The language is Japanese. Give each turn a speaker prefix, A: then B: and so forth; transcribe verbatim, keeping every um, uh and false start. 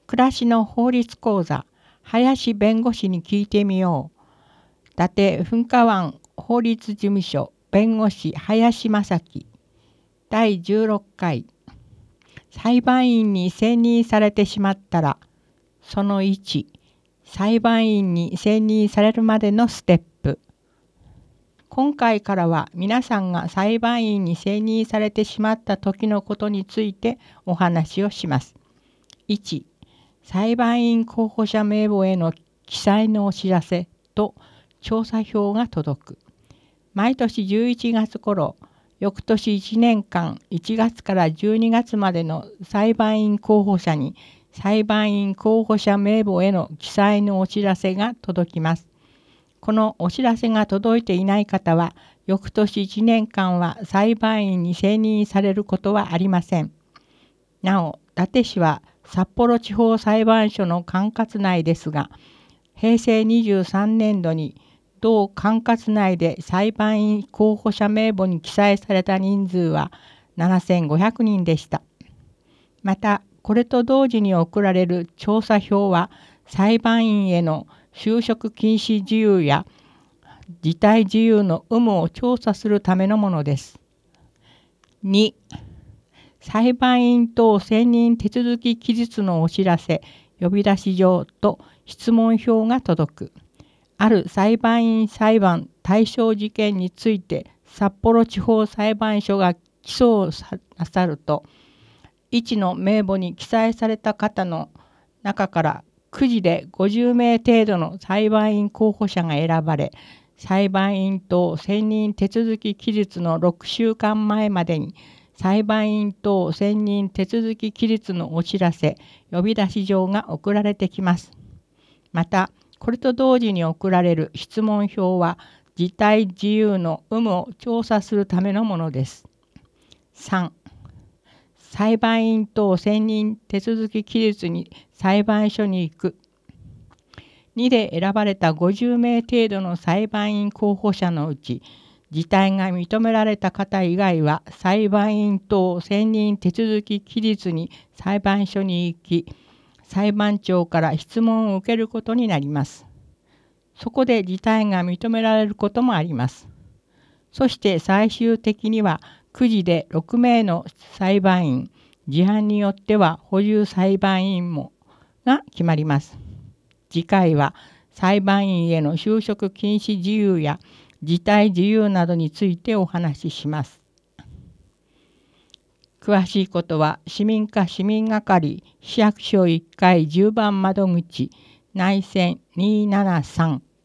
A: 暮らしの法律講座、林弁護士に聞いてみよう。伊達噴火湾法律事務所弁護士林正樹。だいじゅうろっかい。裁判員に選任されてしまったら、そのいち、裁判員に選任されるまでのステップ。今回からは皆さんが裁判員に選任されてしまった時のことについてお話をします。いち、裁判員候補者名簿への記載のお知らせと調査票が届く。毎年じゅういちがつ頃、翌年いちねんかんいちがつからじゅうにがつまでの裁判員候補者に裁判員候補者名簿への記載のお知らせが届きます。このお知らせが届いていない方は、翌年いちねんかんは裁判員に選任されることはありません。なお、伊達市は札幌地方裁判所の管轄内ですが、へいせいにじゅうさんねんどに同管轄内で裁判員候補者名簿に記載された人数はななせんごひゃくにんでした。また、これと同時に送られる調査票は、裁判員への就職禁止事由や辞退事由の有無を調査するためのものです。に、裁判員等選任手続き期日のお知らせ、呼び出し状と質問票が届く。ある裁判員裁判対象事件について札幌地方裁判所が起訴なさると、いちの名簿に記載された方の中からくじでごじゅうめい程度の裁判員候補者が選ばれ、裁判員等選任手続き期日のろくしゅうかんまえまでに裁判員等選任手続き期日のお知らせ、呼び出し状が送られてきます。また、これと同時に送られる質問票は、辞退事由の有無を調査するためのものです。さん、裁判員等選任手続き期日に裁判所に行く。にで選ばれたごじゅうめい程度の裁判員候補者のうち、辞退が認められた方以外は裁判員等選任手続き期日に裁判所に行き、裁判長から質問を受けることになります。そこで辞退が認められることもあります。そして最終的にはくじでろくめいの裁判員、事案によっては補充裁判員もが決まります。次回は裁判員への就職禁止事由や辞退事由などについてお話しします。詳しいことは市民課市民係市役所いっかいじゅうばん窓口内線にーななさん